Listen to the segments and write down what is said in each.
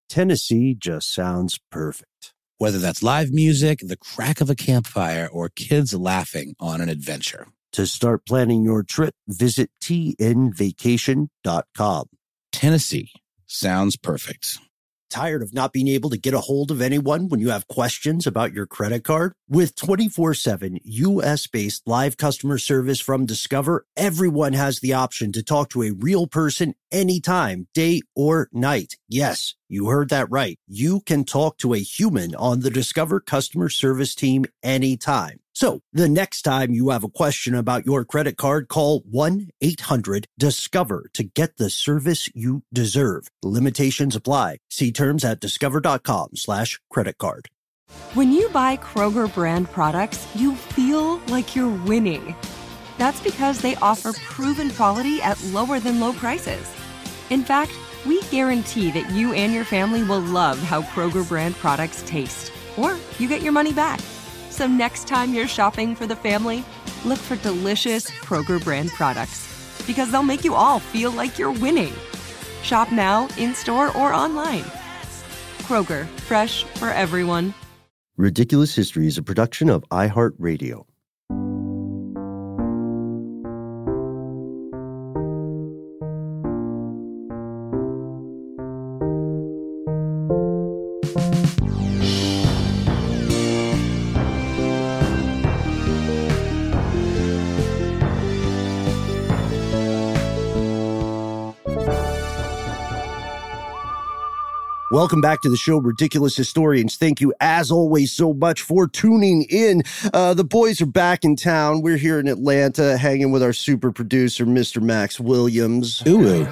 Tennessee just sounds perfect. Whether that's live music, the crack of a campfire, or kids laughing on an adventure. To start planning your trip, visit tnvacation.com. Tennessee sounds perfect. Tired of not being able to get a hold of anyone when you have questions about your credit card? With 24/7 U.S.-based live customer service from Discover, everyone has the option to talk to a real person anytime, day or night. Yes, you heard that right. You can talk to a human on the Discover customer service team anytime. So the next time you have a question about your credit card, call 1-800-DISCOVER to get the service you deserve. Limitations apply. See terms at discover.com/creditcard. When you buy Kroger brand products, you feel like you're winning. That's because they offer proven quality at lower than low prices. In fact, we guarantee that you and your family will love how Kroger brand products taste, or you get your money back. So next time you're shopping for the family, look for delicious Kroger brand products, because they'll make you all feel like you're winning. Shop now, in-store, or online. Kroger, fresh for everyone. Ridiculous History is a production of iHeartRadio. Welcome back to the show, Ridiculous Historians. Thank you, as always, so much for tuning in. The boys are back in town. We're here in Atlanta, hanging with our super producer, Mr. Max Williams. Ooh.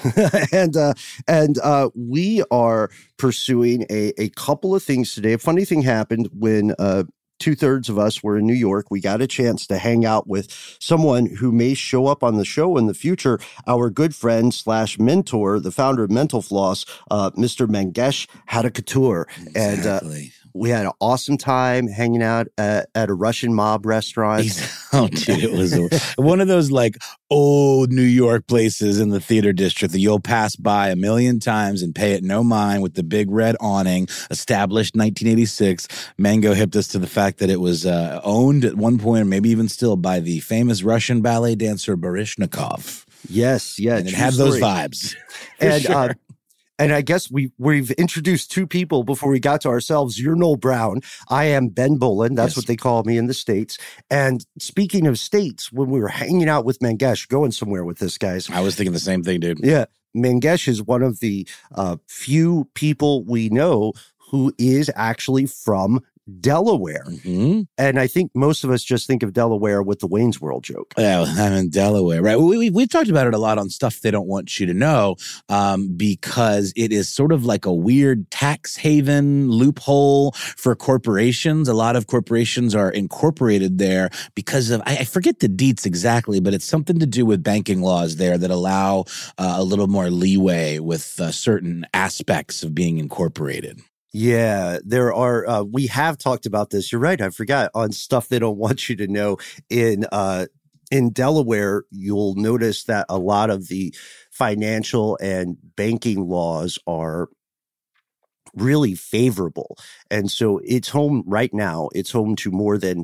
and we are pursuing a couple of things today. A funny thing happened when 2/3 of us were in New York. We got a chance to hang out with someone who may show up on the show in the future, our good friend / mentor, the founder of Mental Floss, Mr. Mangesh Hattikudur. Exactly. And we had an awesome time hanging out at a Russian mob restaurant. Oh, dude, it was one of those like old New York places in the theater district that you'll pass by a million times and pay it no mind, with the big red awning, established 1986. Mango hipped us to the fact that it was owned at one point, or maybe even still, by the famous Russian ballet dancer Baryshnikov. Yes, yeah. And it had those vibes. And sure. And I guess we've introduced two people before we got to ourselves. You're Noel Brown. I am Ben Bolin. That's what they call me in the States. And speaking of states, when we were hanging out with Mangesh, going somewhere with this, guys. I was thinking the same thing, dude. Yeah. Mangesh is one of the few people we know who is actually from Delaware. Mm-hmm. And I think most of us just think of Delaware with the Wayne's World joke. Yeah, I'm in Delaware, right? We've talked about it a lot on Stuff They Don't Want You to Know, because it is sort of like a weird tax haven loophole for corporations. A lot of corporations are incorporated there because of, I forget the deets exactly, but it's something to do with banking laws there that allow a little more leeway with certain aspects of being incorporated. Yeah, there are. We have talked about this. You're right. I forgot, on Stuff They Don't Want You to Know. In Delaware, you'll notice that a lot of the financial and banking laws are really favorable. And so it's home right now. It's home to more than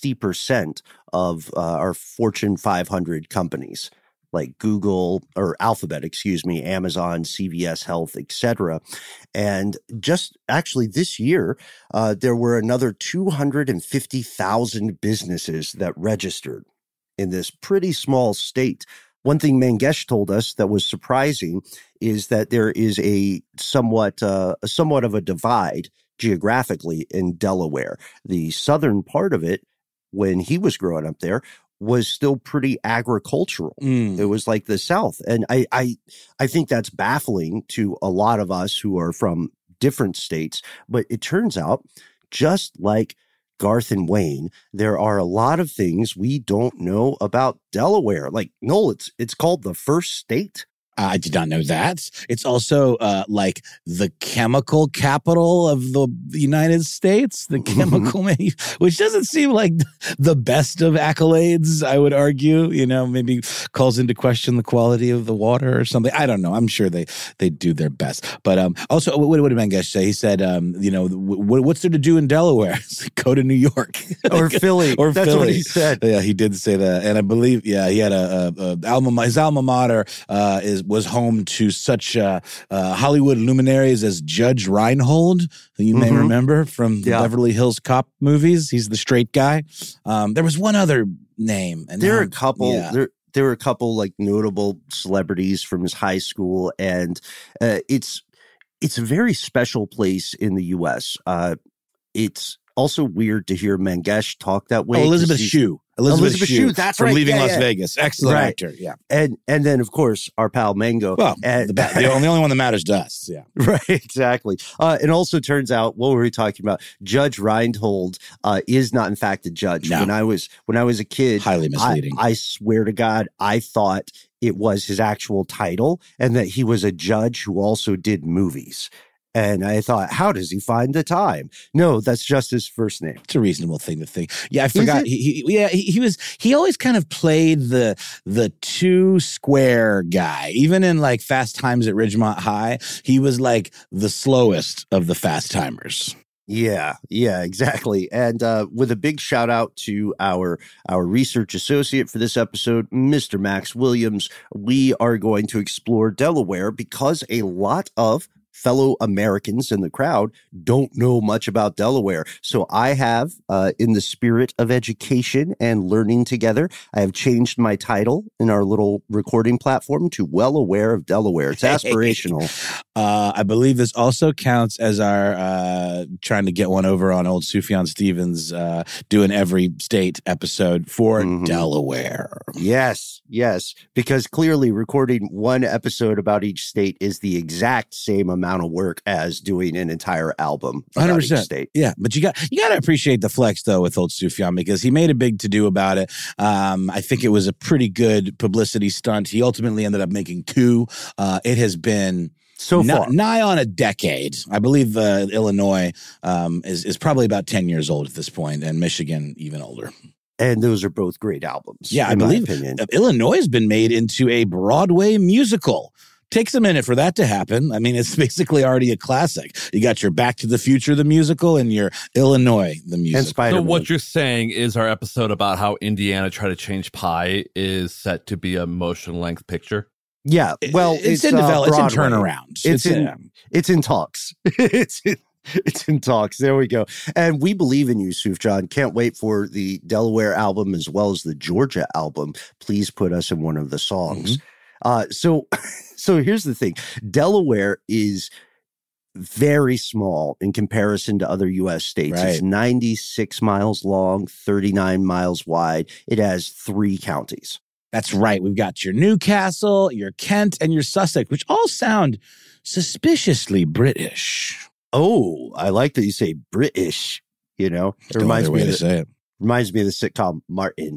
60% of our Fortune 500 companies, like Google or Alphabet, Amazon, CVS Health, etc. And just actually this year, there were another 250,000 businesses that registered in this pretty small state. One thing Mangesh told us that was surprising is that there is a somewhat of a divide geographically in Delaware. The southern part of it, when he was growing up there, was still pretty agricultural. It was like the South. And I think that's baffling to a lot of us who are from different states. But it turns out, just like Garth and Wayne, there are a lot of things we don't know about Delaware. Like, Noel, it's called the first state. I did not know that. It's also like the chemical capital of the United States, the chemical which doesn't seem like the best of accolades, I would argue. Maybe calls into question the quality of the water or something. I don't know. I'm sure they do their best. But also, what did Mangesh say? He said, what's there to do in Delaware? Go to New York. Or Philly. Or That's Philly. what he said. Yeah, he did say that. And I believe, he had his alma mater was home to such Hollywood luminaries as Judge Reinhold, who you may remember from the Beverly Hills Cop movies. He's the straight guy. There was one other name. And there are a couple. Yeah. There were a couple like notable celebrities from his high school, and it's a very special place in the U.S. It's also weird to hear Mangesh talk that way. Oh, Elizabeth Shue. Elizabeth Shue, that's from right. Leaving Las Vegas. Excellent actor, yeah. And then, of course, our pal Mango. Well, the only one that matters to us, yeah. Right, exactly. It also turns out, what were we talking about? Judge Reinhold is not, in fact, a judge. No. When I was a kid, highly misleading. I swear to God, I thought it was his actual title and that he was a judge who also did movies. And I thought, how does he find the time? No, that's just his first name. It's a reasonable thing to think. Yeah, I forgot. He always kind of played the two square guy. Even in like Fast Times at Ridgemont High, he was like the slowest of the fast timers. Yeah, exactly. And with a big shout out to our research associate for this episode, Mr. Max Williams, we are going to explore Delaware because a lot of fellow Americans in the crowd don't know much about Delaware. So I have, in the spirit of education and learning together, I have changed my title in our little recording platform to Well Aware of Delaware. It's aspirational. I believe this also counts as our trying to get one over on old Sufjan Stevens doing every state episode for Delaware. Yes, because clearly recording one episode about each state is the exact same amount of work as doing an entire album about each state. Yeah, but you got to appreciate the flex though with old Sufjan because he made a big to-do about it. I think it was a pretty good publicity stunt. He ultimately ended up making 2. It has been so far nigh on a decade. I believe Illinois is probably about 10 years old at this point, and Michigan even older. And those are both great albums. Yeah, I believe Illinois has been made into a Broadway musical. Takes a minute for that to happen. I mean, it's basically already a classic. You got your Back to the Future, the musical, and your Illinois, the musical. So what you're saying is our episode about how Indiana tried to change Pi is set to be a motion-length picture? Yeah, well, it's in development. It's in turnaround. It's in talks. It's in talks. There we go. And we believe in you, Sufjan. Can't wait for the Delaware album as well as the Georgia album. Please put us in one of the songs. So here's the thing. Delaware is very small in comparison to other U.S. states. Right. It's 96 miles long, 39 miles wide. It has 3 counties. That's right. We've got your Newcastle, your Kent, and your Sussex, which all sound suspiciously British. Oh, I like that you say British. It reminds me of the sitcom Martin.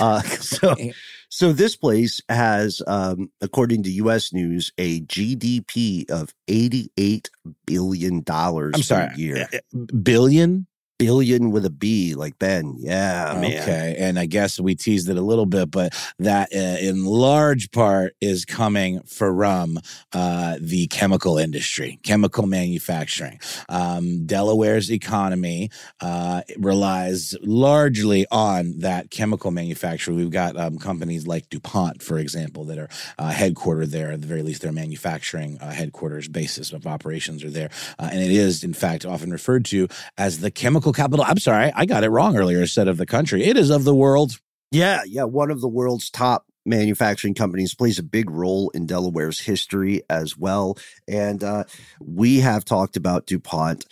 So this place has, according to U.S. News, a GDP of $88 billion a year. Billion? Billion with a B, like Ben. Yeah, man. Okay, and I guess we teased it a little bit, but that in large part is coming from the chemical industry, chemical manufacturing. Delaware's economy relies largely on that chemical manufacturing. We've got companies like DuPont, for example, that are headquartered there. At the very least, their manufacturing headquarters basis of operations are there. And it is, in fact, often referred to as the chemical capital. I'm sorry, I got it wrong earlier. I said of the country. It is of the world. Yeah. One of the world's top manufacturing companies, plays a big role in Delaware's history as well. And we have talked about DuPont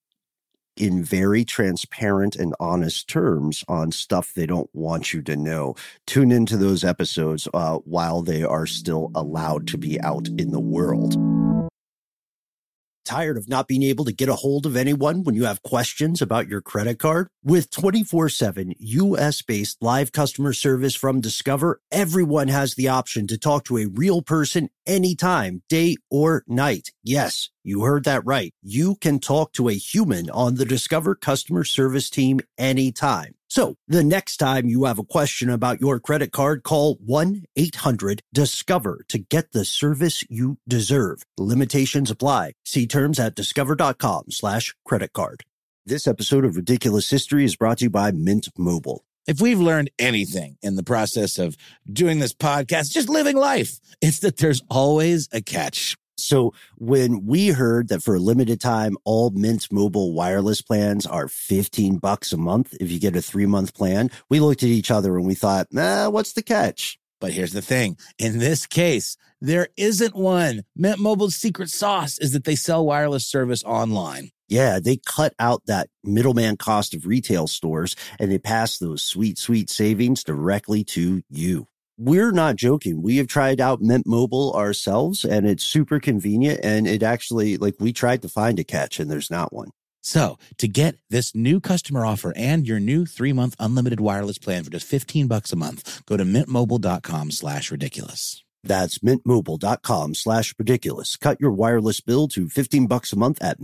in very transparent and honest terms on stuff they don't want you to know. Tune into those episodes while they are still allowed to be out in the world. Tired of not being able to get a hold of anyone when you have questions about your credit card? With 24/7 U.S.-based live customer service from Discover, everyone has the option to talk to a real person anytime, day or night. Yes, you heard that right. You can talk to a human on the Discover customer service team anytime. So the next time you have a question about your credit card, call 1-800-DISCOVER to get the service you deserve. Limitations apply. See terms at discover.com/credit card. This episode of Ridiculous History is brought to you by Mint Mobile. If we've learned anything in the process of doing this podcast, just living life, it's that there's always a catch. So when we heard that for a limited time, all Mint Mobile wireless plans are $15 a month if you get a 3-month plan, we looked at each other and we thought, what's the catch? But here's the thing. In this case, there isn't one. Mint Mobile's secret sauce is that they sell wireless service online. Yeah, they cut out that middleman cost of retail stores and they pass those sweet, sweet savings directly to you. We're not joking. We have tried out Mint Mobile ourselves and it's super convenient. And it actually, we tried to find a catch and there's not one. So to get this new customer offer and your new 3-month unlimited wireless plan for just $15 a month, go to mintmobile.com/ridiculous. That's mintmobile.com/ridiculous. Cut your wireless bill to $15 a month at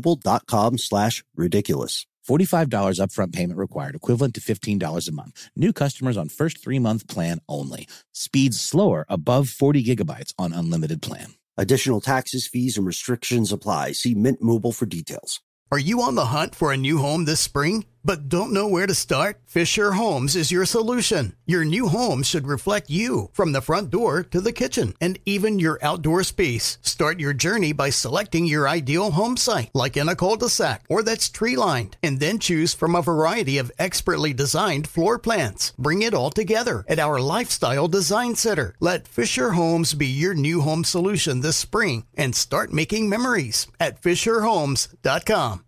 mintmobile.com/ridiculous. $45 upfront payment required, equivalent to $15 a month. New customers on first 3-month plan only. Speeds slower above 40 gigabytes on unlimited plan. Additional taxes, fees, and restrictions apply. See Mint Mobile for details. Are you on the hunt for a new home this spring, but don't know where to start? Fisher Homes is your solution. Your new home should reflect you, from the front door to the kitchen, and even your outdoor space. Start your journey by selecting your ideal home site, like in a cul-de-sac or that's tree-lined, and then choose from a variety of expertly designed floor plans. Bring it all together at our Lifestyle Design Center. Let Fisher Homes be your new home solution this spring and start making memories at FisherHomes.com.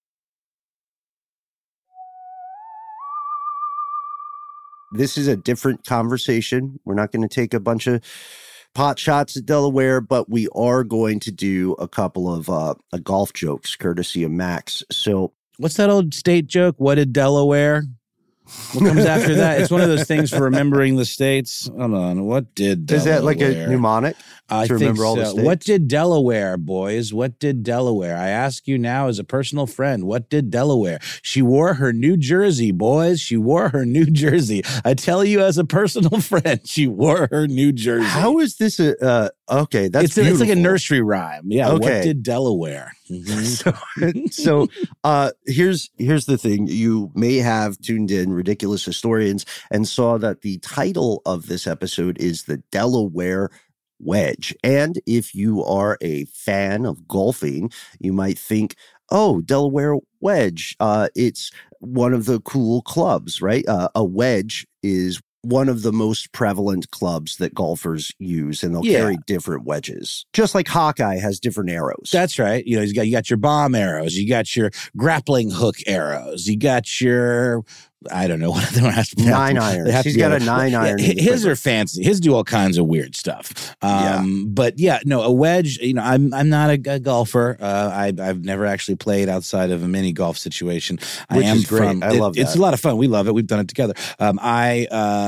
This is a different conversation. We're not going to take a bunch of pot shots at Delaware, but we are going to do a couple of golf jokes courtesy of Max. So what's that old state joke? What did Delaware? What comes after that? It's one of those things for remembering the states. Hold on. What did Delaware? Is that like a mnemonic to remember all the states? What did Delaware, boys? What did Delaware? I ask you now as a personal friend, what did Delaware? She wore her New Jersey, boys. She wore her New Jersey. I tell you as a personal friend, she wore her New Jersey. How is this okay, that's beautiful. It's like a nursery rhyme. Yeah, okay. What did Delaware? Mm-hmm. So here's the thing. You may have tuned in Ridiculous Historians and saw that the title of this episode is The Delaware Wedge. And if you are a fan of golfing, you might think, oh, Delaware Wedge. It's one of the cool clubs, right? A wedge is one of the most prevalent clubs that golfers use, and they'll carry different wedges. Just like Hawkeye has different arrows. That's right. You know, you got your bomb arrows, you got your grappling hook arrows, you got your, I don't know what they don't have to 9 irons. He's got a 9 iron. His are fancy. His do all kinds of weird stuff. But yeah, no, a wedge. You know, I'm not a golfer. I've never actually played outside of a mini golf situation. Which is great. I love that. It's a lot of fun. We love it. We've done it together. I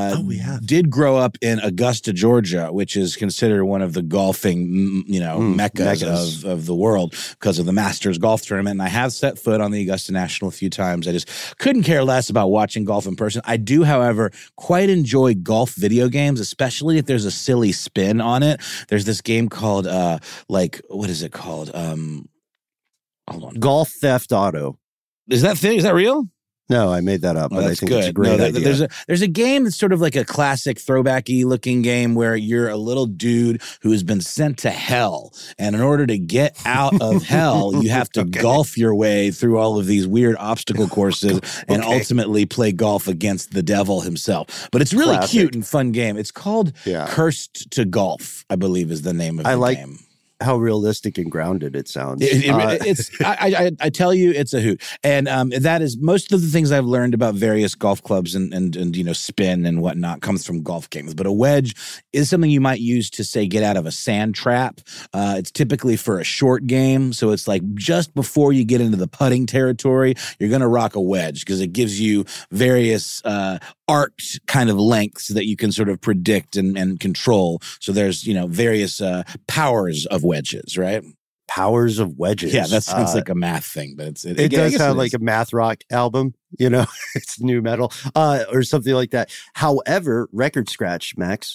did grow up in Augusta, Georgia, which is considered one of the golfing, meccas of the world because of the Masters golf tournament. And I have set foot on the Augusta National a few times. I just couldn't care less about watching golf in person. I do, however, quite enjoy golf video games, especially if there's a silly spin on it. There's this game called, what is it called? Hold on. Golf Theft Auto. Is that real? No, I made that up, but I think it's a great idea. There's a game that's sort of like a classic throwbacky looking game where you're a little dude who has been sent to hell. And in order to get out of hell, you have to golf your way through all of these weird obstacle courses and ultimately play golf against the devil himself. But it's really cute and fun game. It's called Cursed to Golf, I believe is the name of the game. how realistic and grounded it sounds. I tell you, it's a hoot. And that is most of the things I've learned about various golf clubs and spin and whatnot comes from golf games. But a wedge is something you might use to, say, get out of a sand trap. It's typically for a short game. So it's like just before you get into the putting territory, you're going to rock a wedge because it gives you various arced kind of lengths that you can sort of predict and control. So there's, various powers of wedges, right? Powers of wedges. Yeah, that sounds like a math thing, but it does sound like a math rock album. It's new metal or something like that. However, record scratch, Max.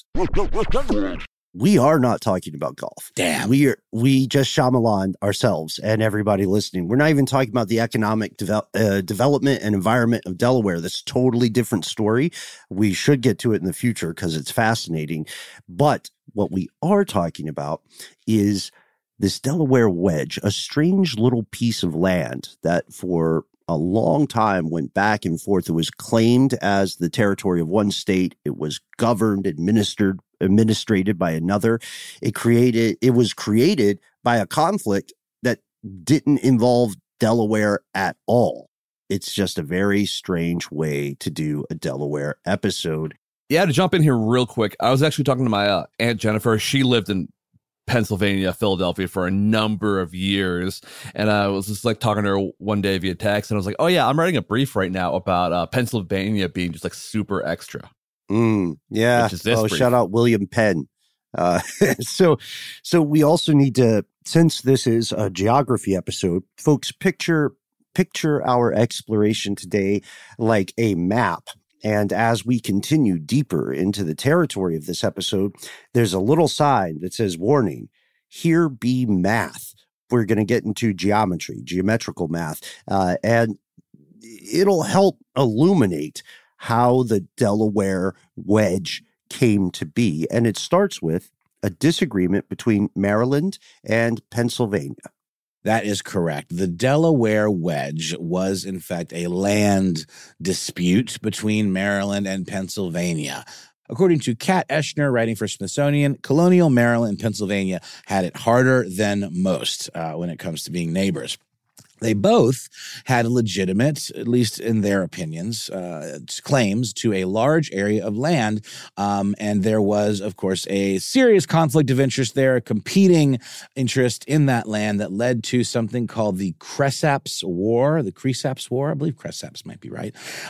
We are not talking about golf. Damn. We just Shyamalan ourselves and everybody listening. We're not even talking about the economic development and environment of Delaware. That's a totally different story. We should get to it in the future because it's fascinating. But what we are talking about is this Delaware wedge, a strange little piece of land that for a long time went back and forth. It was claimed as the territory of one state. It was governed, administrated by another. It was created by a conflict that didn't involve Delaware at all. It's just a very strange way to do a Delaware episode. Yeah, to jump in here real quick, I was actually talking to my Aunt Jennifer. She lived in Pennsylvania, Philadelphia for a number of years. And I was just like talking to her one day via text. And I was like, oh yeah, I'm writing a brief right now about Pennsylvania being just like super extra. Yeah. Shout out William Penn. So we also need to, since this is a geography episode, folks, picture our exploration today like a map. And as we continue deeper into the territory of this episode, there's a little sign that says, warning, here be math. We're going to get into geometrical math, and it'll help illuminate how the Delaware wedge came to be. And it starts with a disagreement between Maryland and Pennsylvania. That is correct. The Delaware wedge was, in fact, a land dispute between Maryland and Pennsylvania. According to Kat Eschner, writing for Smithsonian, colonial Maryland and Pennsylvania had it harder than most when it comes to being neighbors. They both had legitimate, at least in their opinions, claims to a large area of land. And there was, of course, a serious conflict of interest there, a competing interest in that land that led to something called the Cresaps War. The Cresaps War, I believe Cresaps might be right.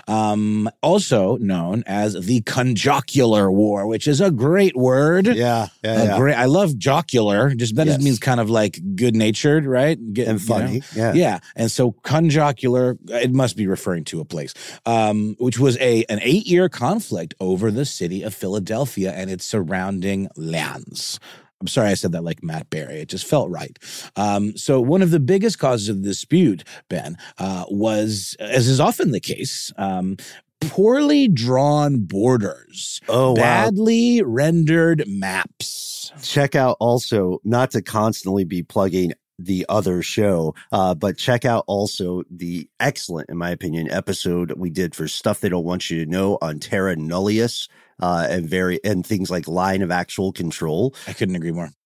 Also known as the Conjocular War, which is a great word. Yeah. I love jocular. Just that just means kind of like good-natured, right? And funny. Yeah. And so conjocular, it must be referring to a place, which was an 8-year conflict over the city of Philadelphia and its surrounding lands. I'm sorry I said that like Matt Berry. It just felt right. So one of the biggest causes of the dispute, Ben, was, as is often the case, poorly drawn borders. Badly rendered maps. Check out also, not to constantly be plugging the other show, but check out also the excellent, in my opinion, episode we did for Stuff They Don't Want You to Know on Terra Nullius, and things like line of actual control. I couldn't agree more.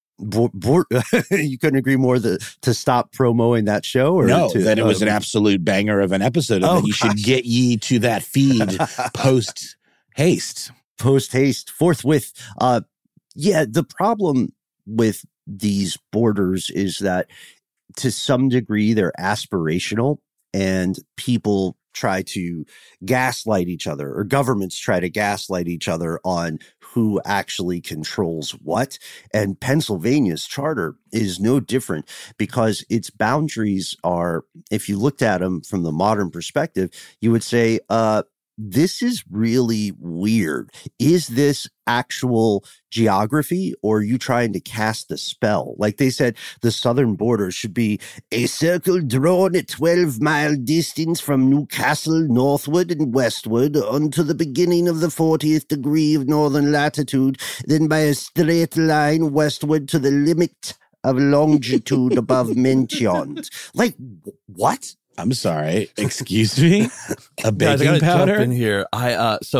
You couldn't agree more to stop promoting that show? Or no, that it was an absolute banger of an episode, and that you should get ye to that feed post haste, forthwith. The problem with these borders is that to some degree they're aspirational, and people try to gaslight each other, or governments try to gaslight each other on who actually controls what. And Pennsylvania's charter is no different, because its boundaries are, if you looked at them from the modern perspective, you would say, this is really weird. Is this actual geography, or are you trying to cast a spell? Like they said, the southern border should be a circle drawn at 12-mile distance from Newcastle northward and westward unto the beginning of the 40th degree of northern latitude, then by a straight line westward to the limit of longitude above mentioned. Like, what? I'm sorry. Excuse me. A baking powder. Jump in here. So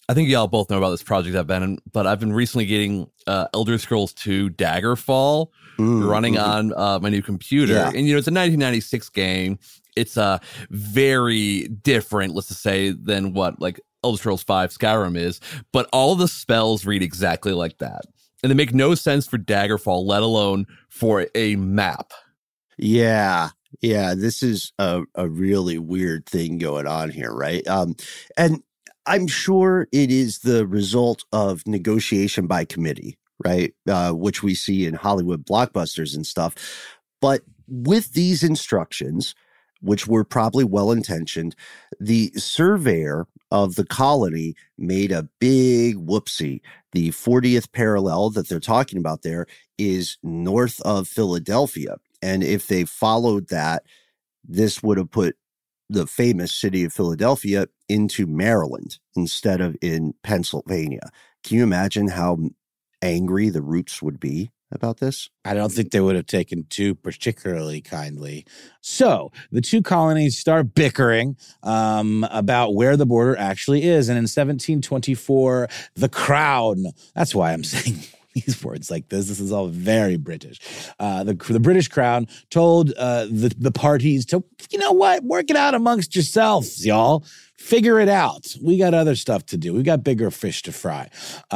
I think y'all both know about this project but I've been recently getting Elder Scrolls 2 Daggerfall running on my new computer. Yeah. And, it's a 1996 game. It's very different, let's just say, than what like Elder Scrolls 5 Skyrim is. But all the spells read exactly like that. And they make no sense for Daggerfall, let alone for a map. Yeah, this is a really weird thing going on here, right? And I'm sure it is the result of negotiation by committee, right? Which we see in Hollywood blockbusters and stuff. But with these instructions, which were probably well-intentioned, the surveyor of the colony made a big whoopsie. The 40th parallel that they're talking about there is north of Philadelphia. And if they followed that, this would have put the famous city of Philadelphia into Maryland instead of in Pennsylvania. Can you imagine how angry the Roots would be about this? I don't think they would have taken too particularly kindly. So the two colonies start bickering about where the border actually is. And in 1724, the Crown, that's why I'm saying these words like this. This is all very British. The British Crown told the parties to, you know what, work it out amongst yourselves, y'all. Figure it out. We got other stuff to do. We got bigger fish to fry.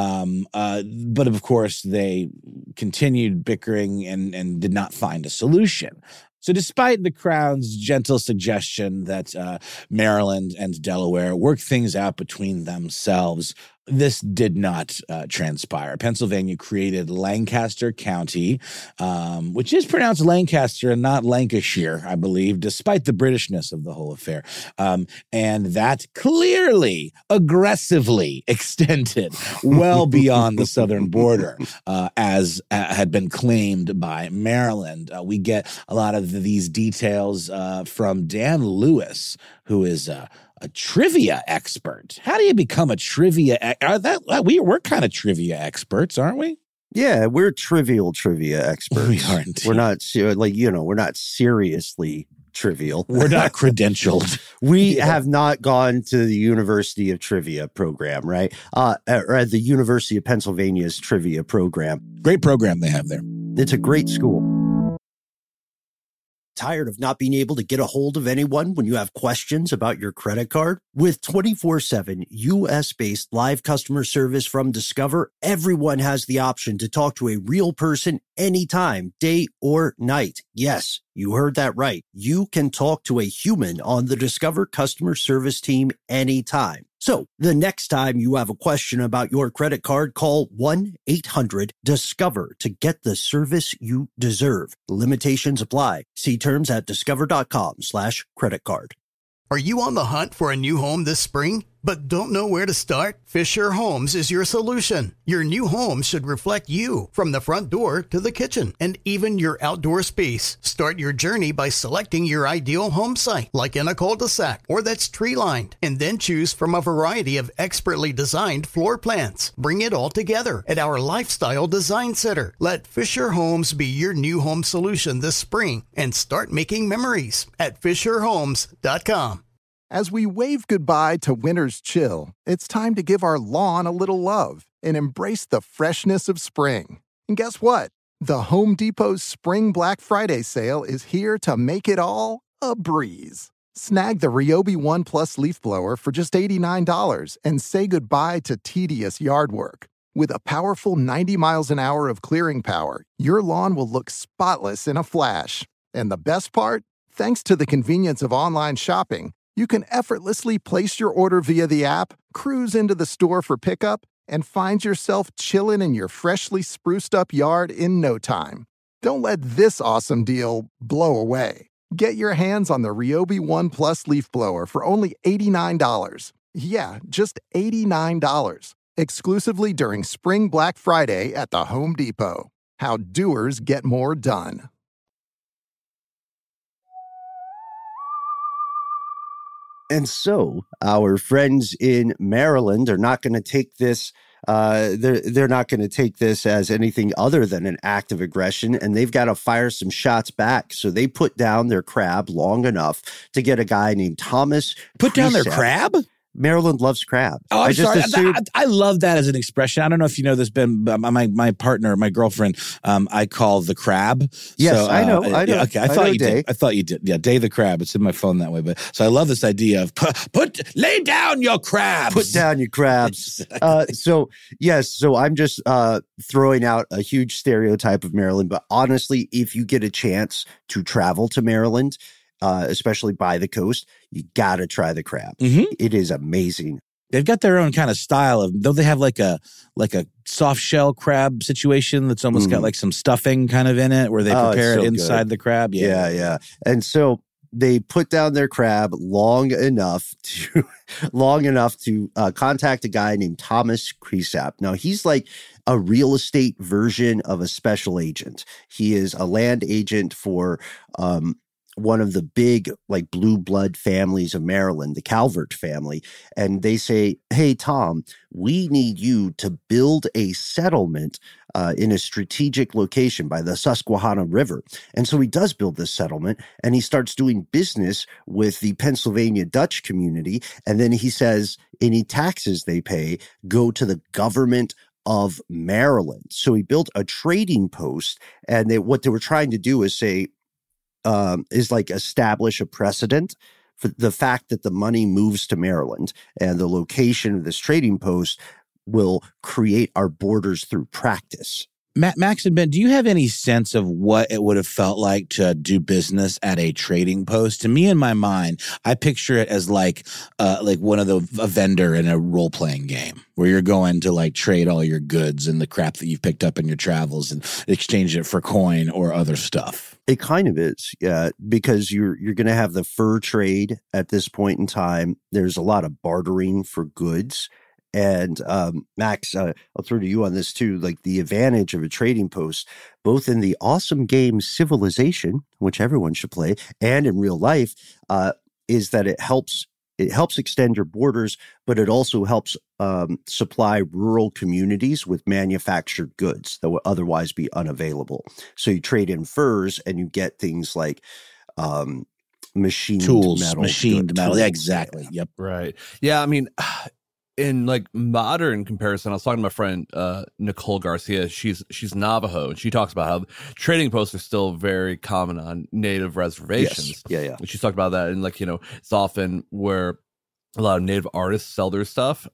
But of course, they continued bickering and did not find a solution. So despite the Crown's gentle suggestion that Maryland and Delaware work things out between themselves, this did not transpire. Pennsylvania created Lancaster County, which is pronounced Lancaster and not Lancashire, I believe, despite the Britishness of the whole affair. And that clearly, aggressively extended well beyond the southern border, as had been claimed by Maryland. We get a lot of these details from Dan Lewis, who is a trivia expert. How do you become a trivia? We're kind of trivia experts, aren't we? Yeah, we're trivial trivia experts. We aren't. We're not we're not seriously trivial. We're not credentialed. We have not gone to the University of Trivia program, right? Or the University of Pennsylvania's trivia program. Great program they have there. It's a great school. Tired of not being able to get a hold of anyone when you have questions about your credit card? With 24/7 U.S.-based live customer service from Discover, everyone has the option to talk to a real person anytime, day or night. Yes, you heard that right. You can talk to a human on the Discover customer service team anytime. So the next time you have a question about your credit card, call 1-800-DISCOVER to get the service you deserve. Limitations apply. See terms at discover.com/creditcard. Are you on the hunt for a new home this spring, but don't know where to start? Fisher Homes is your solution. Your new home should reflect you, from the front door to the kitchen, and even your outdoor space. Start your journey by selecting your ideal home site, like in a cul-de-sac or that's tree-lined, and then choose from a variety of expertly designed floor plans. Bring it all together at our Lifestyle Design Center. Let Fisher Homes be your new home solution this spring and start making memories at FisherHomes.com. As we wave goodbye to winter's chill, it's time to give our lawn a little love and embrace the freshness of spring. And guess what? The Home Depot's Spring Black Friday sale is here to make it all a breeze. Snag the Ryobi One Plus leaf blower for just $89 and say goodbye to tedious yard work. With a powerful 90 miles an hour of clearing power, your lawn will look spotless in a flash. And the best part? Thanks to the convenience of online shopping, you can effortlessly place your order via the app, cruise into the store for pickup, and find yourself chilling in your freshly spruced up yard in no time. Don't let this awesome deal blow away. Get your hands on the Ryobi One Plus leaf blower for only $89. Yeah, just $89. Exclusively during Spring Black Friday at the Home Depot. How doers get more done. And so our friends in Maryland are not going to take this. They're not going to take this as anything other than an act of aggression, and they've got to fire some shots back. So they put down their crab long enough to get a guy named Thomas. Put down their crab? Maryland loves crab. Oh, I just sorry. assumed. I love that as an expression. I don't know if you know this, Ben. My partner, my girlfriend, I call the crab. Yes, so, I know. Okay, I thought you did. I thought you did. Yeah, Day the crab. It's in my phone that way. But so I love this idea of lay down your crabs. Put down your crabs. So I'm just throwing out a huge stereotype of Maryland. But honestly, if you get a chance to travel to Maryland, especially by the coast, you got to try the crab. Mm-hmm. It is amazing. They've got their own kind of style of, though they have like a soft shell crab situation that's almost got like some stuffing kind of in it where they prepare it inside the crab. Yeah. And so they put down their crab long enough to contact a guy named Thomas Cresap. Now, he's like a real estate version of a special agent. He is a land agent for one of the big like blue blood families of Maryland, the Calvert family. And they say, hey, Tom, we need you to build a settlement in a strategic location by the Susquehanna River. And so he does build this settlement and he starts doing business with the Pennsylvania Dutch community. And then he says any taxes they pay go to the government of Maryland. So he built a trading post, and what they were trying to do is say, is like establish a precedent for the fact that the money moves to Maryland, and the location of this trading post will create our borders through practice. Max and Ben, do you have any sense of what it would have felt like to do business at a trading post? To me, in my mind, I picture it as like one of a vendor in a role-playing game where you're going to like trade all your goods and the crap that you've picked up in your travels and exchange it for coin or other stuff. It kind of is, yeah, because you're going to have the fur trade at this point in time. There's a lot of bartering for goods. And Max, I'll throw to you on this too, like the advantage of a trading post, both in the awesome game Civilization, which everyone should play, and in real life, is that it helps extend your borders, but it also helps supply rural communities with manufactured goods that would otherwise be unavailable. So you trade in furs and you get things like machined tools, metal. Machined metal, tools. yeah, exactly. Yep. Right. Yeah, I mean, in like modern comparison, I was talking to my friend Nicole Garcia. She's Navajo, and she talks about how trading posts are still very common on native reservations. Yes. Yeah. And she's talked about that, and like, it's often where a lot of native artists sell their stuff.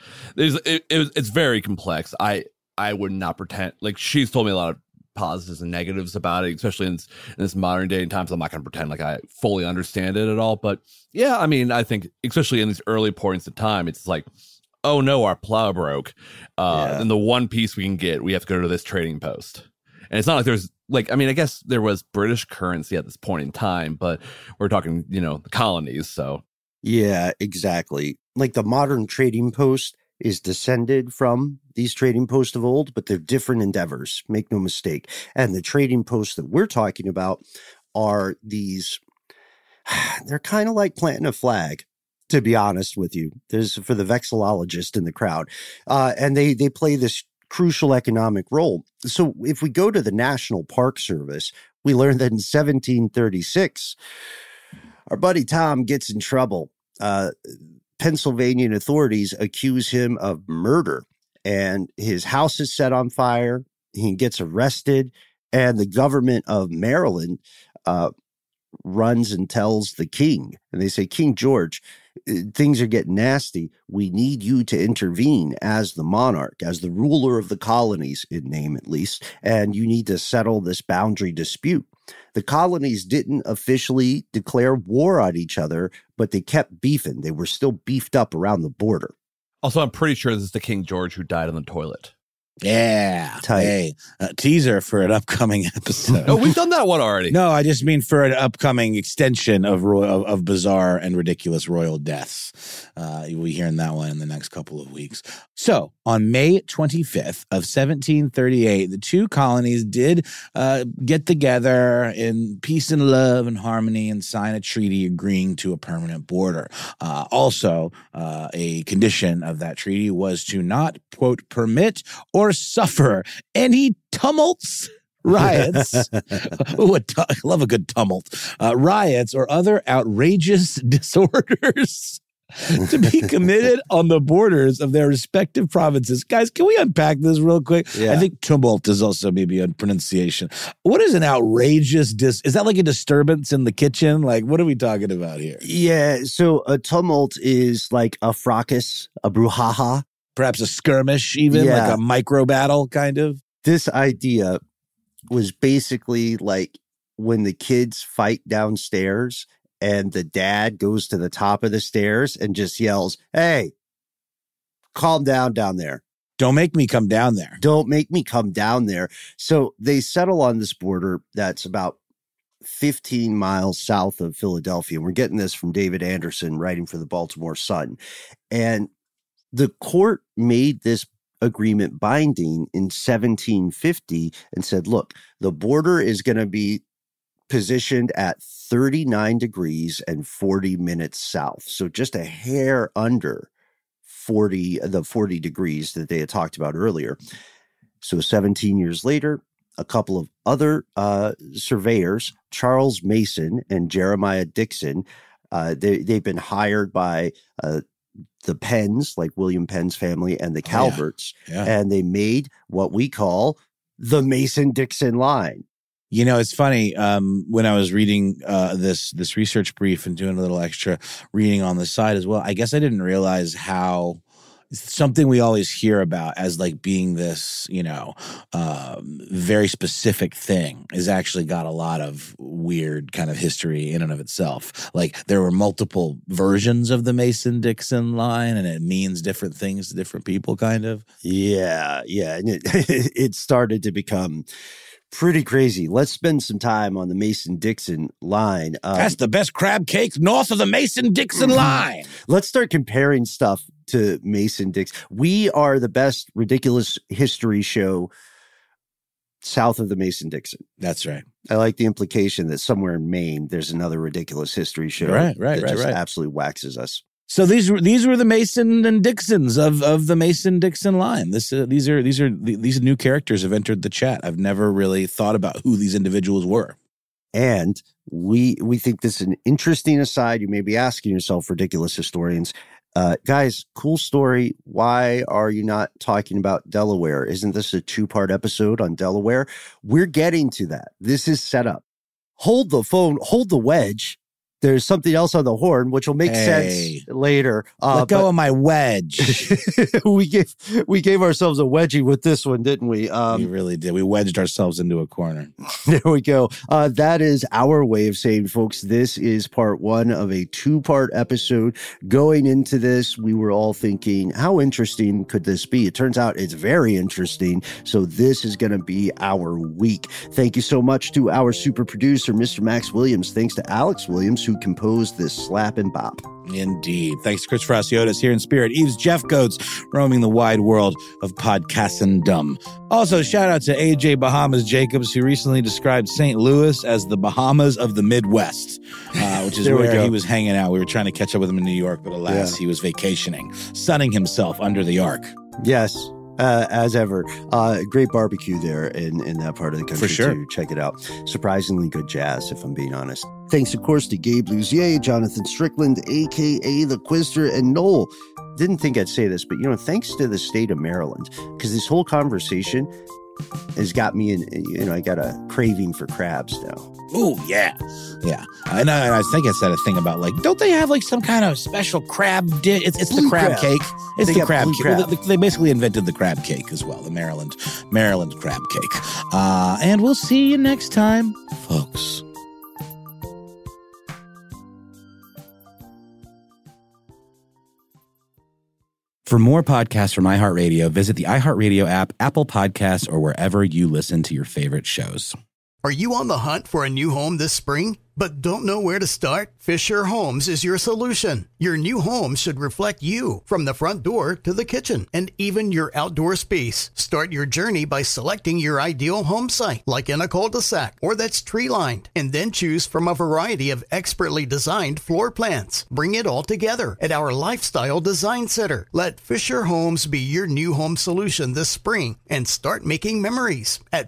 It's very complex. I would not pretend, like, she's told me a lot of positives and negatives about it, especially in this modern day and times. I'm not going to pretend like I fully understand it at all, but yeah, I mean, I think especially in these early points of time, it's like, oh no, our plow broke. And the one piece we can get, we have to go to this trading post. And it's not like there's like, I mean, I guess there was British currency at this point in time, but we're talking, the colonies. So yeah, exactly. Like the modern trading post is descended from these trading posts of old, but they're different endeavors. Make no mistake. And the trading posts that we're talking about are these, they're kind of like planting a flag, to be honest with you. There's for the vexillologist in the crowd. And they play this crucial economic role. So if we go to the National Park Service, we learn that in 1736, our buddy Tom gets in trouble. Pennsylvania authorities accuse him of murder, and his house is set on fire. He gets arrested, and the government of Maryland runs and tells the king, and they say, King George, things are getting nasty. We need you to intervene as the monarch, as the ruler of the colonies, in name at least, and you need to settle this boundary dispute. The colonies didn't officially declare war on each other, but they kept beefing. They were still beefed up around the border. also, I'm pretty sure this is the King George who died on the toilet. Yeah. Tight. Hey, teaser for an upcoming episode. Oh, we've done that one already. No, I just mean for an upcoming extension of bizarre and ridiculous royal deaths. You'll be hearing that one in the next couple of weeks. So, on May 25th of 1738, the two colonies did get together in peace and love and harmony and sign a treaty agreeing to a permanent border. Also, a condition of that treaty was to not, quote, permit or suffer any tumults, riots. I love a good tumult. Riots or other outrageous disorders to be committed on the borders of their respective provinces. Guys, can we unpack this real quick? Yeah. I think tumult is also maybe a pronunciation. What is an outrageous is that like a disturbance in the kitchen? Like, what are we talking about here? Yeah, so a tumult is like a fracas, a brouhaha. Perhaps a skirmish, even like a micro battle, kind of. This idea was basically like when the kids fight downstairs and the dad goes to the top of the stairs and just yells, "Hey, calm down there. Don't make me come down there. Don't make me come down there." So they settle on this border that's about 15 miles south of Philadelphia. And we're getting this from David Anderson, writing for the Baltimore Sun. And the court made this agreement binding in 1750 and said, look, the border is going to be positioned at 39 degrees and 40 minutes south. So just a hair under the 40 degrees that they had talked about earlier. So 17 years later, a couple of other surveyors, Charles Mason and Jeremiah Dixon, they've been hired by the Penns, like William Penn's family, and the Calverts, and they made what we call the Mason-Dixon line. You know, it's funny. When I was reading this research brief and doing a little extra reading on the side as well, I guess I didn't realize how something we always hear about as like being this, very specific thing is actually got a lot of weird kind of history in and of itself. Like there were multiple versions of the Mason-Dixon line and it means different things to different people, kind of. Yeah. And it started to become pretty crazy. Let's spend some time on the Mason-Dixon line. That's the best crab cake north of the Mason-Dixon line. Let's start comparing stuff to Mason-Dixon. We are the best ridiculous history show south of the Mason-Dixon. That's right. I like the implication that somewhere in Maine, there's another ridiculous history show that absolutely waxes us. So these were the Mason and Dixons of the Mason-Dixon line. These new characters have entered the chat. I've never really thought about who these individuals were. And we think this is an interesting aside. You may be asking yourself, ridiculous historians, guys, cool story. Why are you not talking about Delaware? Isn't this a 2-part episode on Delaware? We're getting to that. This is set up. Hold the phone, hold the wedge. There's something else on the horn, which will make sense later. Let go of my wedge. we gave ourselves a wedgie with this one, didn't we? We really did. We wedged ourselves into a corner. There we go. That is our way of saying, folks, this is part 1 of a 2-part episode. Going into this, we were all thinking, how interesting could this be? It turns out it's very interesting. So this is going to be our week. Thank you so much to our super producer, Mr. Max Williams. Thanks to Alex Williams, who composed this slap and bop. Indeed. Thanks to Chris Frasiotis here in spirit. Eves Jeff Coates roaming the wide world of podcastendom. Also, shout out to AJ Bahamas Jacobs, who recently described St. Louis as the Bahamas of the Midwest, which is where he was hanging out. We were trying to catch up with him in New York, but alas, he was vacationing, sunning himself under the ark. Yes. As ever, great barbecue there in that part of the country. For sure. Too. Check it out. Surprisingly good jazz, if I'm being honest. Thanks, of course, to Gabe Luzier, Jonathan Strickland, a.k.a. The Quizster, and Noel. Didn't think I'd say this, but, thanks to the state of Maryland, because this whole conversation has got me in, I got a craving for crabs now. Oh, yeah. Yeah. And I think I said a thing about, don't they have, some kind of special crab dish? It's the crab cake. It's the crab cake. Well, they basically invented the crab cake as well, the Maryland crab cake. And we'll see you next time, folks. For more podcasts from iHeartRadio, visit the iHeartRadio app, Apple Podcasts, or wherever you listen to your favorite shows. Are you on the hunt for a new home this spring, but don't know where to start? Fisher Homes is your solution. Your new home should reflect you, from the front door to the kitchen, and even your outdoor space. Start your journey by selecting your ideal home site, like in a cul-de-sac or that's tree-lined, and then choose from a variety of expertly designed floor plans. Bring it all together at our Lifestyle Design Center. Let Fisher Homes be your new home solution this spring and start making memories at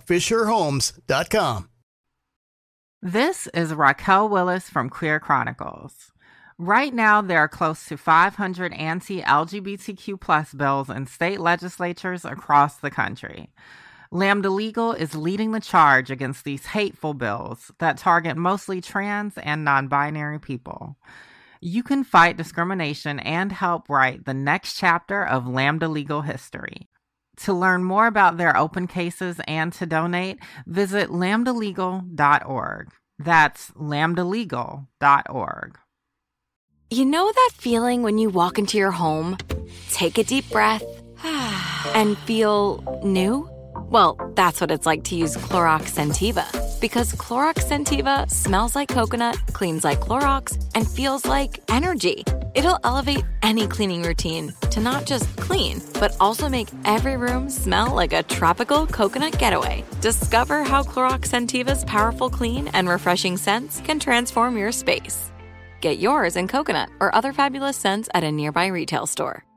FisherHomes.com. This is Raquel Willis from Queer Chronicles. Right now, there are close to 500 anti-LGBTQ plus bills in state legislatures across the country. Lambda Legal is leading the charge against these hateful bills that target mostly trans and non-binary people. You can fight discrimination and help write the next chapter of Lambda Legal history. To learn more about their open cases and to donate, visit lambdalegal.org. That's lambdalegal.org. You know that feeling when you walk into your home, take a deep breath, and feel new? Well, that's what it's like to use Clorox Scentiva. Because Clorox Scentiva smells like coconut, cleans like Clorox, and feels like energy. It'll elevate any cleaning routine to not just clean, but also make every room smell like a tropical coconut getaway. Discover how Clorox Scentiva's powerful clean and refreshing scents can transform your space. Get yours in coconut or other fabulous scents at a nearby retail store.